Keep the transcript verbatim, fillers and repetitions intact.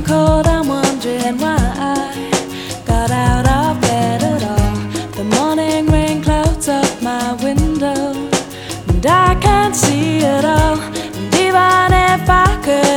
cold, I'm wondering why I got out of bed at all. The morning rain clouds up my window, and I can't see it all. And even if I could